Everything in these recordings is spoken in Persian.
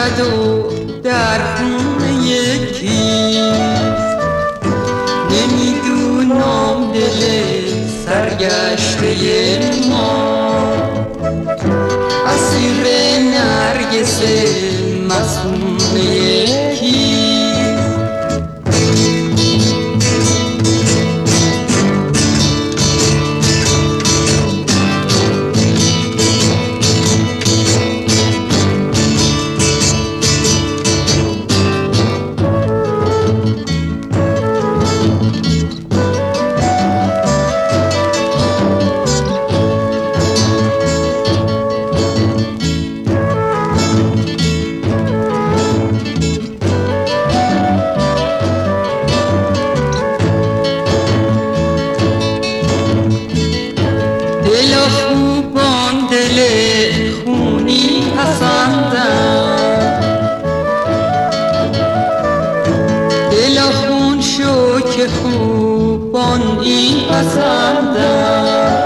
دارد و در خون یکیست. نمیدونم دل سرگشته ما اسیر نرگس مسموم یکیست. دل خوبان دل خونی پسندم، دل خون شو که خوبان این پسندم.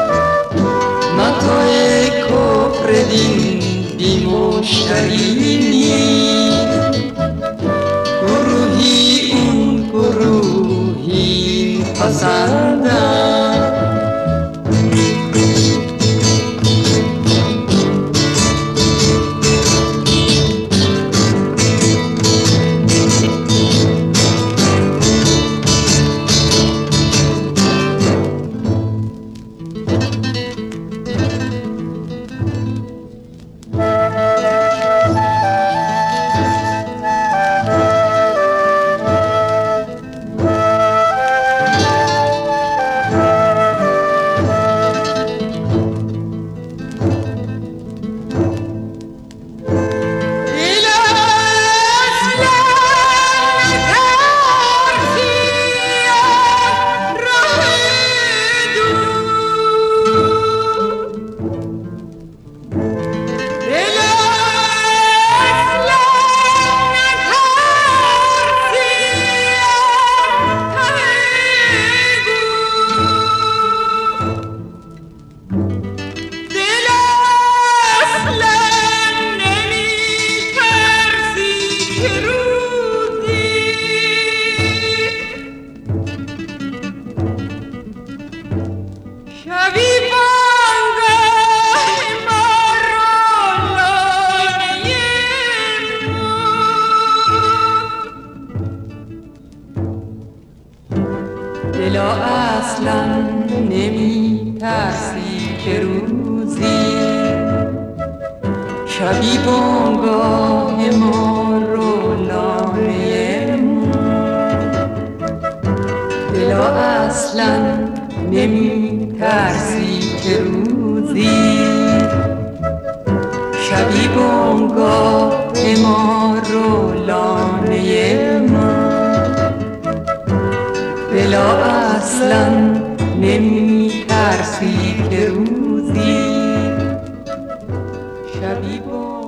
متاع کفر دین بی مشتری نیست، گروهی اون گروهی پسندم. دلا اصلا نمی ترسی که روزی شبی بانگاه ما رو لانه دلا اصلا نمی ترسی که روزی شبی بانگاه ما رو لانه دلا اصلا نمی ترسی که روزی شبی